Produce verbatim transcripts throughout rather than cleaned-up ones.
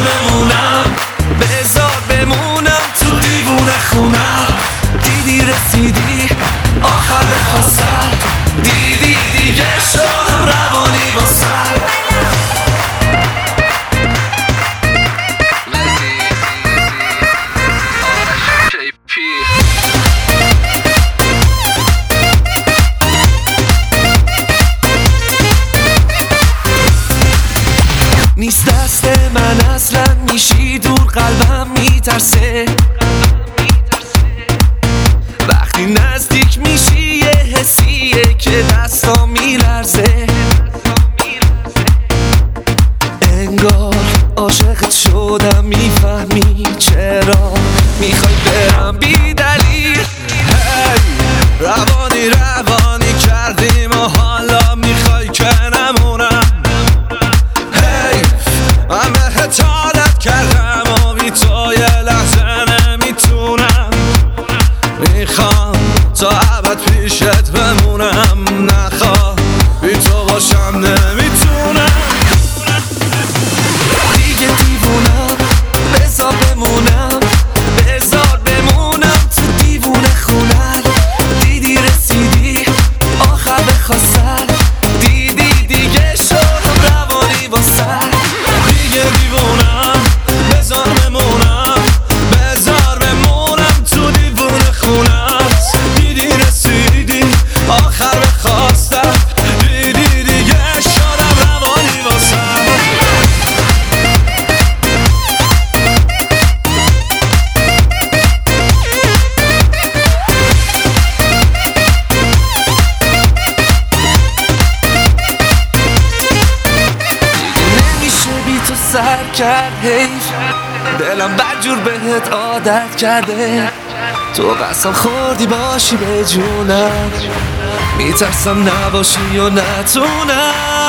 بمونم، بذار بمونم تو دیوونه خونم. دیدی رسیدی آخر خواستم، دیدی دیگه شدم روانی واسه. نیست دست من اصلا، میشی دور قلبم میترسه. وقتی نزدیک میشی یه حسیه که دستا میلرزه. انگار عاشقت شدم، میفهمی چرا میخوای برم بی دلیل. هی روانی روانی کردیم و حالا میخوای که نمونم. من بهت عادت کردم و بی تو یه لحظه نمیتونم. میخوام تا ابد پیشت بمونم، نخواه بی تو باشم نمیتونم. دیگه دیوونم، بذار بمونم، بذار بمونم تو دیوونه خونم. دیدی رسیدی آخر بخواستن، دیدی دیگه شدم روانی واسه. دیگه دیوونم، بذار بمونم، بذار بمونم تو دیوونه خونت. دیدی رسیدی آخر بخواستم، دیدی دیگه شدم روانی واسه. سر کرد حیف، دلم بدجور بهت عادت کرده. تو قسم خوردی باشی به جونم، میترسم نباشی و نتونم.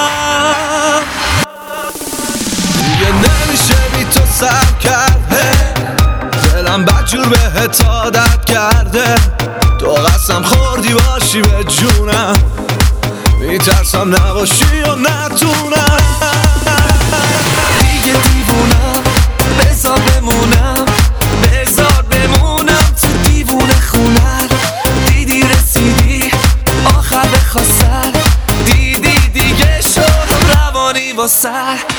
دیگه نمیشه بی تو سر کرده، دلم بدجور بهت عادت کرده. تو قسم خوردی باشی به جونم، میترسم نباشی و نتونم. دیگه دیوونم، بذار بمونم، بذار بمونم تو دیوونه خونم. دیدی رسیدی آخر بخواستن، دیدی دیگه شدم روانی واسه.